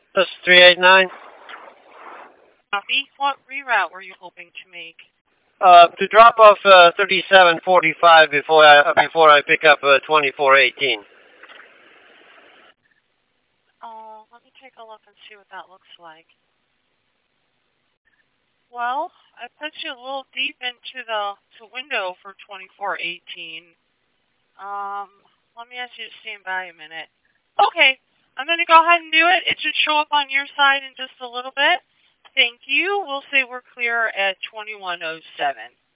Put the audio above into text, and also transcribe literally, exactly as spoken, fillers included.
That's three eight nine. Copy. What reroute were you hoping to make? Uh, to drop off uh, thirty-seven forty-five before I before I pick up uh, twenty-four eighteen. Oh, let me take a look and see what that looks like. Well, I put you a little deep into the, the window for twenty-four eighteen. Um, let me ask you to stand by a minute. Okay, I'm going to go ahead and do it. It should show up on your side in just a little bit. Thank you. We'll say we're clear at twenty-one oh seven.